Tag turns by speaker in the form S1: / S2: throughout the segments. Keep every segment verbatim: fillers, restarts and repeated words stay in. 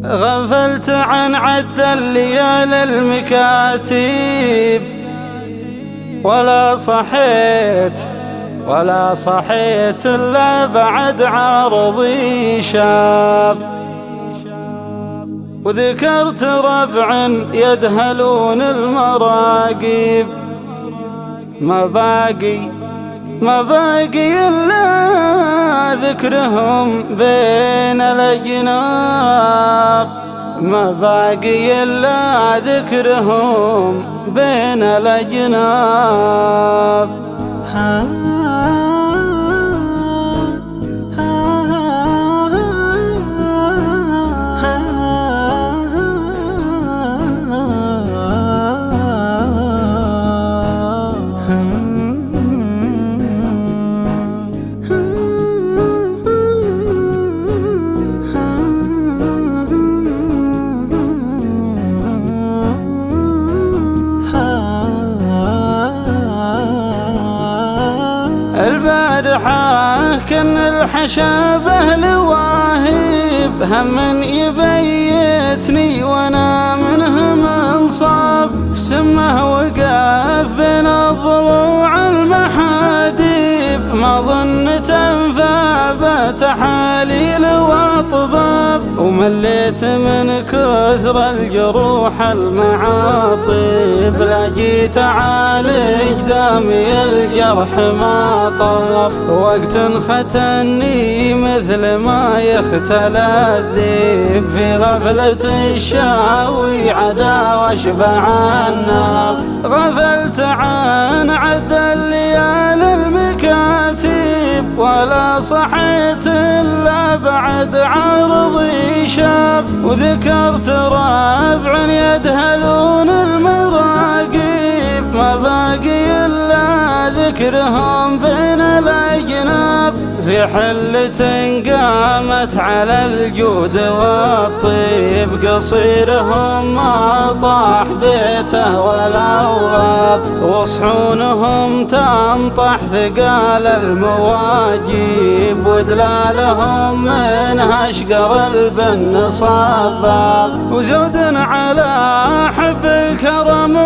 S1: غفلت عن عد الليالي المكاتب، ولا صحيت ولا صحيت إلا بعد عرضي شاب. وذكرت ربع يدهلون المراقب، ما باقي ما باقي إلا ذكرهم بين الأجناب، ما باقي إلا ذكرهم بين الأجناب. ها البارحة كن الحشابه لواهب، هم يبيتني وانا منه منصاب. سمه وقف بين الضلوع المحاديب، ما ظنت انفى تحاليل واطباب. ومليت من كثر الجروح المعاطب، لا جيت اعالج دامي الجرح ما طاب. وقت ختني مثل ما يختلى الذيب، في غفلة الشاوي عدا واشبع النار. غفلت عن عد الليالي المكاتب، ولا صحيت إلا بعد عرضي شاب. وذكرت ربع يدهلون المراقب، ما باقي إلا ذكرهم بين الأجناب. في حلة قامت على الجود والطيب، قصيرهم ما طاح بيته ولا غاب. وصحونهم تنطح ثقال المواجيب، ودلالهم منها اشقر البن صباب. وزود على حب الكرم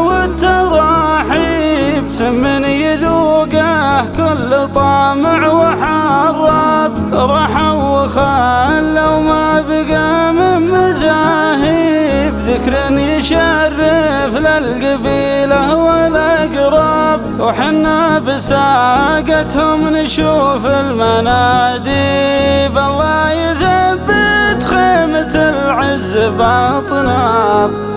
S1: والتراحيب، سم يذوقه كل طامع وحراب. رحوا وخلوا ما بقى من مزاهيب، ذكر يشرف للقبيلة والأقراب. وحنا بساقتهم نشوف المناديب، الله يثبت خيمة العز باطناب.